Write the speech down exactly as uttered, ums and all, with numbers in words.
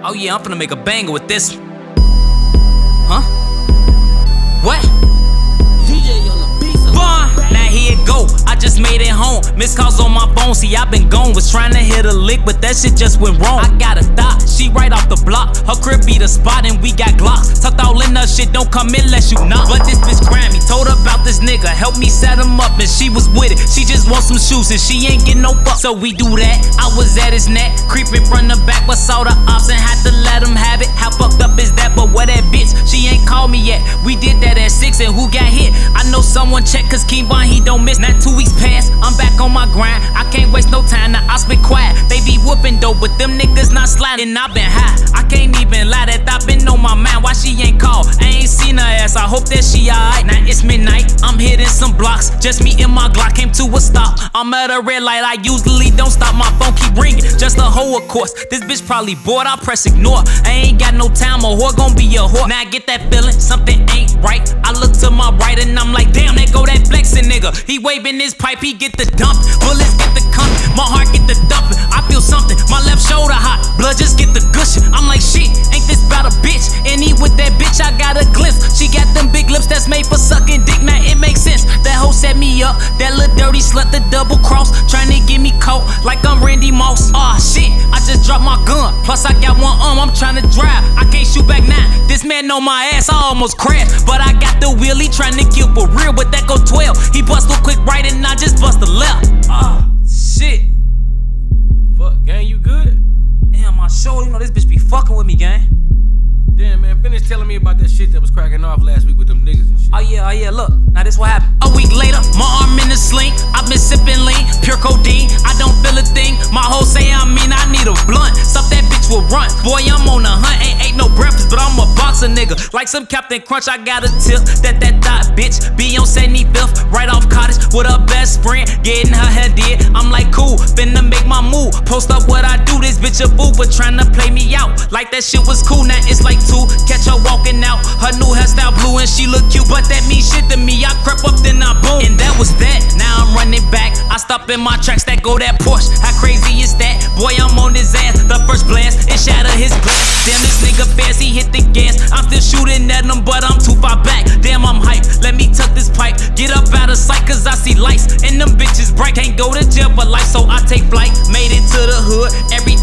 Oh yeah, I'm finna make a banger with this. Huh? What? D J on the beat. Born. Now here it go. I just made it home. Missed calls on my phone. See, I been gone. Was trying to hit a lick, but that shit just went wrong. I got a thought. She right off the block. Her crib be the spot, and we got Glocks. Tucked all in her shit. Don't come in unless you knock. But this bitch Grammy told her about this nigga. Help me set him up, and she was with it. She just want some shoes, and she ain't get no fuck. So we do that. I was at his neck, creeping from the back, but saw the ops and had to let him have it. How fucked up is that? But where that bitch? She ain't called me yet. We did that at six, and who got hit? I know someone check, cause Keembon, he don't miss. Not two weeks past, I'm back on my grind. I can't waste no time, now I been quiet. They be whooping though, but them niggas not sliding. And I been high, I can't even lie that I been on my mind. Why she ain't called? I ain't seen her ass, I hope that she alright. Now it's midnight, I'm hitting some blocks. Just me and my Glock came to a stop. I'm at a red light, I usually don't stop. My phone keep ringing, just a hoe of course. This bitch probably bored, I press ignore. I ain't got no time, a whore gon' be a whore. Now I get that feeling, something ain't right. I look to my right and I'm like, damn, there go that flexing nigga. He waving his pipe, he get the dump. Bullets get the coming, my heart get the dumping. I feel something, my left shoulder hot. Blood just get the gushing. I'm like, shit, ain't this about a bitch? And he with that bitch, I got a glimpse. She got them big lips that's made for sucking dick. Now it makes sense. That hoe set me up, that little dirty slut, the double cross, trying to get me caught like I'm Randy Moss. Aw, oh, shit, I just dropped my gun. Plus I got one arm, I'm trying to drive. I can't shoot back now. This man on my ass, I almost crashed. But I got the wheelie trying to kill for real, but that go twelve. He bust a quick right and I just bust a left. Ah, oh, shit. Fuck, gang, you good? Damn, my shoulder, you know this bitch be fucking with me, gang. Damn, man, finish telling me about that shit that was cracking off last week with them niggas and shit. Oh yeah, oh yeah, look, now this what happened. A week later, my arm in a sling. I've been sipping lean, pure codeine. I don't feel a thing. My hoe say I mean I need a blunt. Stuff that bitch will run. Boy, I'm on a hunt, ain't ate no breakfast, but I'm a boxer nigga. Like some Captain Crunch, I got a tip. That that thought bitch be on seventy-fifth, right off Cottage with her best friend, getting her hair did. I'm like cool, finna make my move. Post up what I do, this bitch a fool, but tryna play me out. Like that shit was cool, now it's like two. Catch her walking out, her new hairstyle blue and she look cute, but that mean shit to me. I crept up then I boom, and that was that. Now I'm running back, I stop in my tracks, that go that Porsche. How crazy is that? Boy, I'm on his ass. The first blast, it shatter his glass. Damn, this nigga fast, he hit the gas. I'm still shooting at him, but I'm too far back. Damn, I'm hyped, let me tuck this pipe. Get up out of sight, cause I see lights, and them bitches bright. Can't go to jail for life, so I take flight. Made it to the hood, every